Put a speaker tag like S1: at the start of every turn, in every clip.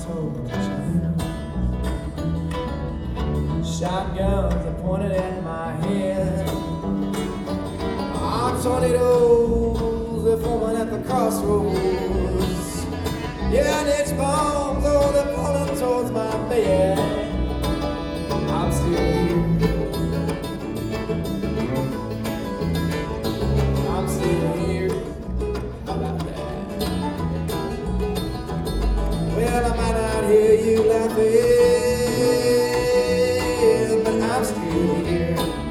S1: told child. Shotguns are pointed at my head. Tornadoes, they're forming at the crossroads. Yeah, and it's bombs, oh, they're falling towards my bed. I'm still here. I'm still here. How about that? Well, I might not hear you laughing, but I'm still here.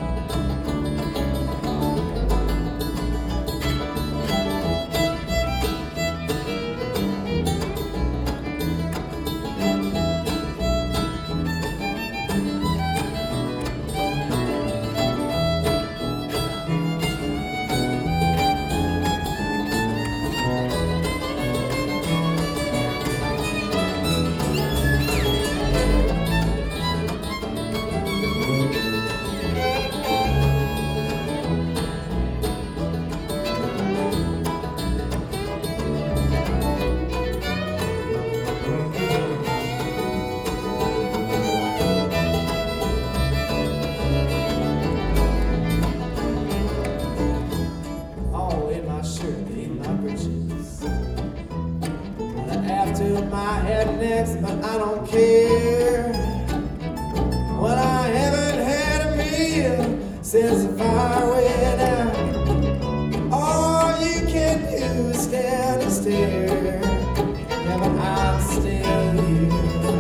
S1: My head next, but I don't care. Well, I haven't had a meal since the fire went out. All you can do is stand and stare. Yeah, but I'm still here.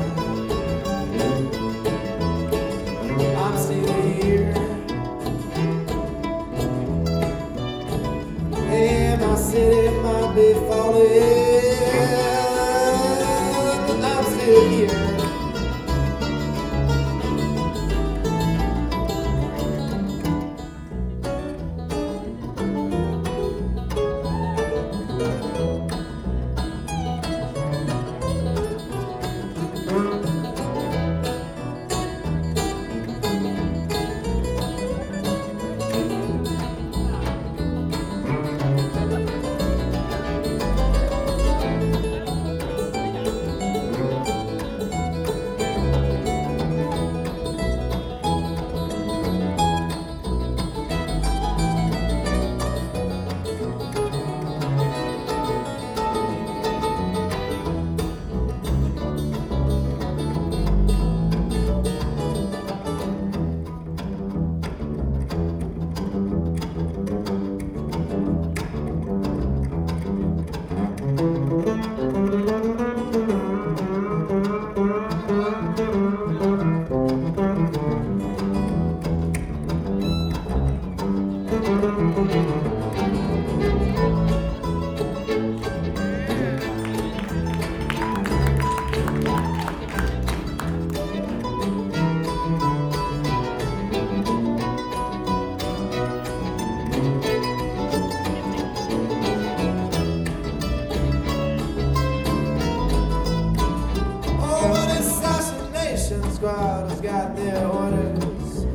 S1: I'm still here. Yeah, my city might be falling. Here. Squad has got their orders.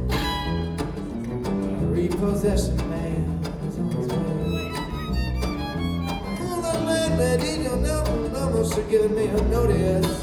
S1: Repossession man is on his way. Oh, the landlady, you'll know, should give me a notice.